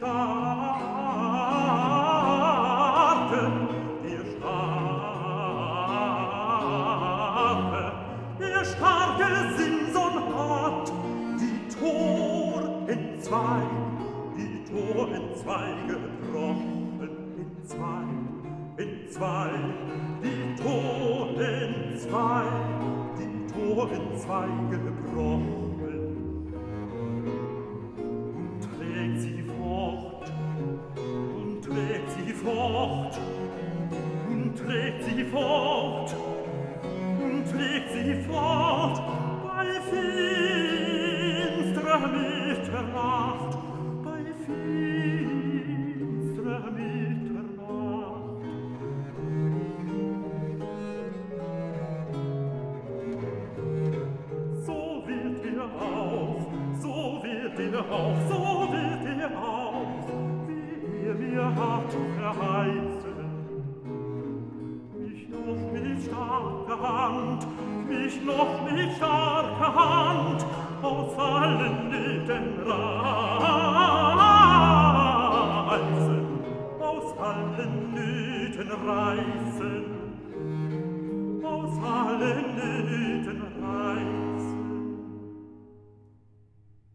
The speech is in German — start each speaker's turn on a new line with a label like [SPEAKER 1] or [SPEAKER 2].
[SPEAKER 1] starke Simson hat die Tor entzwei gebrochen, entzwei, die Tor entzwei gebrochen, und trägt sie fort, und trägt sie fort, und trägt sie fort, und trägt sie fort, bei finstrer Mitternacht, bei finstrer Mitternacht. So wird er auch, so wird er auch, so wird er auch, wie er mir hat verheißen. Mich noch mit starker Hand aus allen Nöten reißen, aus allen Nöten reißen, aus allen Nöten reißen.